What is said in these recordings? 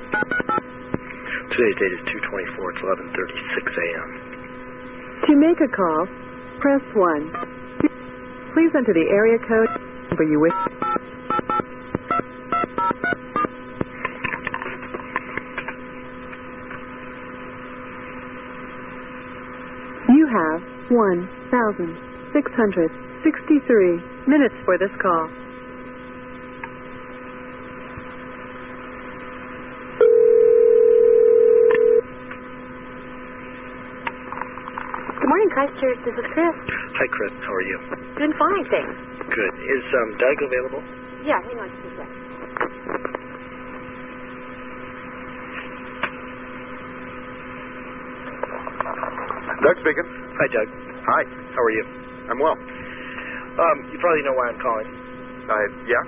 Today's date is 2/24. It's 11:36 a.m. To make a call, press 1. Please enter the area code number you wish. You have 1,663 minutes for this call. Good morning, Christchurch. This is Chris. Hi, Chris. How are you? Doing fine, thanks. Good. Is Doug available? Yeah, hang on just a sec. Doug speaking. Hi, Doug. Hi. How are you? I'm well. You probably know why I'm calling. Yeah?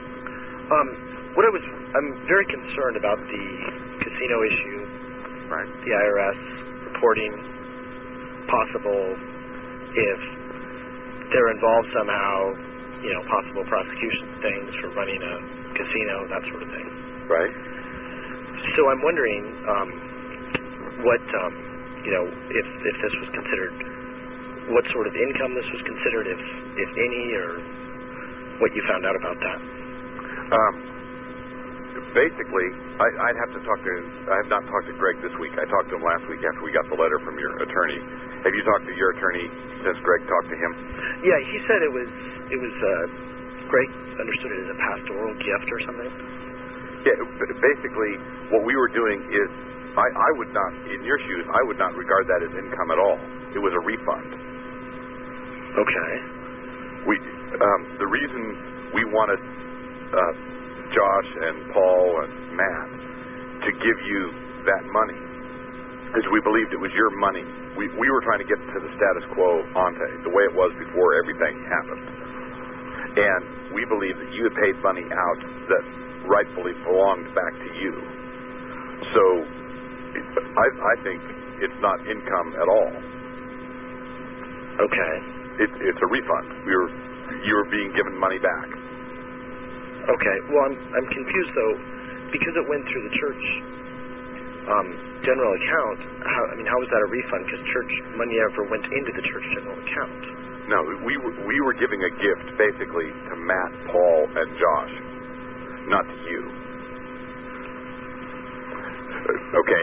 I'm very concerned about the casino issue. Right. The IRS reporting possible if they're involved somehow, possible prosecution things for running a casino, that sort of thing. Right. So I'm wondering what, if this was considered, what sort of income this was considered, if any, or what you found out about that. Basically, I'd have to talk to, I have not talked to Greg this week. I talked to him last week after we got the letter from your attorney. Have you talked to your attorney since Greg talked to him? Yeah, he said it was Greg understood it as a pastoral gift or something. Yeah, basically, what we were doing is, I would not, in your shoes, I would not regard that as income at all. It was a refund. Okay. The reason we wanted Josh and Paul and Matt to give you that money is we believed it was your money. We were trying to get to the status quo ante, the way it was before everything happened. And we believed that you had paid money out that rightfully belonged back to you. So I think it's not income at all. Okay. It's a refund. You're being given money back. Okay. Well, I'm confused though, because it went through the church general account. How was that a refund? Because church money never went into the church general account. No, we were giving a gift basically to Matt, Paul, and Josh, not to you. Okay.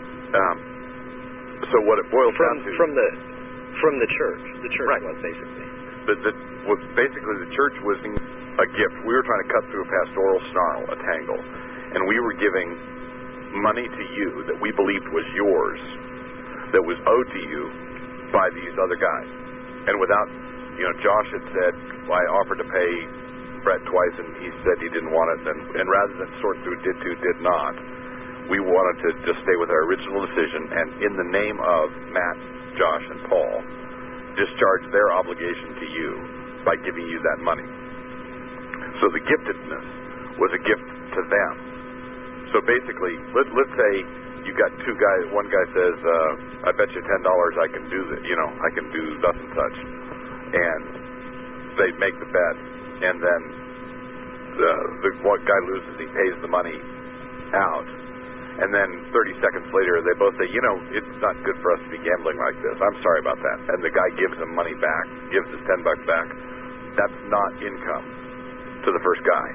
So what it boils down to from the church. The church right. was basically. Basically the church was a gift. We were trying to cut through a pastoral snarl, a tangle, and we were giving money to you that we believed was yours, that was owed to you by these other guys. And without, Josh had said, well, I offered to pay Brett twice, and he said he didn't want it. And rather than sort through did to, did not, we wanted to just stay with our original decision, and in the name of Matt, Josh, and Paul, discharge their obligation to you by giving you that money. So the giftedness was a gift to them. So basically, let's say you got two guys. One guy says, I bet you $10 I can do that. I can do thus and such. And they make the bet. And then the one guy loses. He pays the money out. And then 30 seconds later, they both say, it's not good for us to be gambling like this. I'm sorry about that. And the guy gives him money back, gives his $10 back. That's not income to the first guy.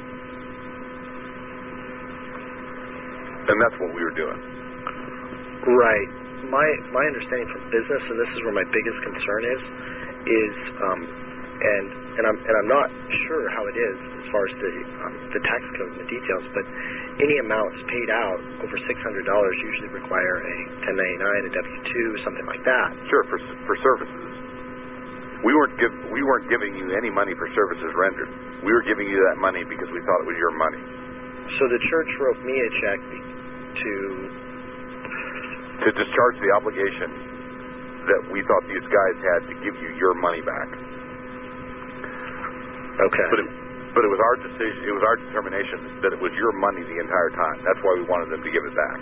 And that's what we were doing. Right. My understanding from business, and this is where my biggest concern is and I'm not sure how it is as far as the tax code and the details, but any amounts paid out over $600 usually require a 1099, a W-2, something like that. Sure, for services. We weren't giving you any money for services rendered. We were giving you that money because we thought it was your money. So the church wrote me a check to discharge the obligation that we thought these guys had to give you your money back. Okay. But it was our decision, it was our determination that it was your money the entire time. That's why we wanted them to give it back.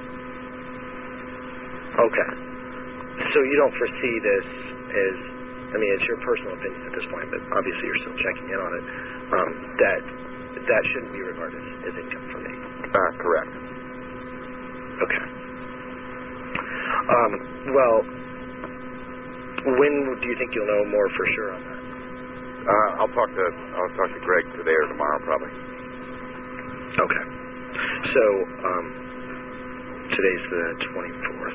Okay. So you don't foresee this as, it's your personal opinion at this point, but obviously you're still checking in on it, that shouldn't be regarded as income for me. Correct. Okay. Well, when do you think you'll know more for sure on that? I'll talk to Greg today or tomorrow probably. Okay. So, today's the 24th.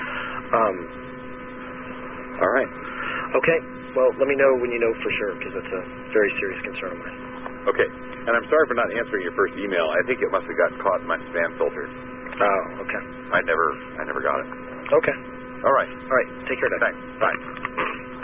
All right. Okay. Well, let me know when you know for sure, because that's a very serious concern of mine. Okay. And I'm sorry for not answering your first email. I think it must have gotten caught in my spam filter. Oh, okay. I never got it. Okay. All right. All right. Take care, Doug. Thanks. Bye.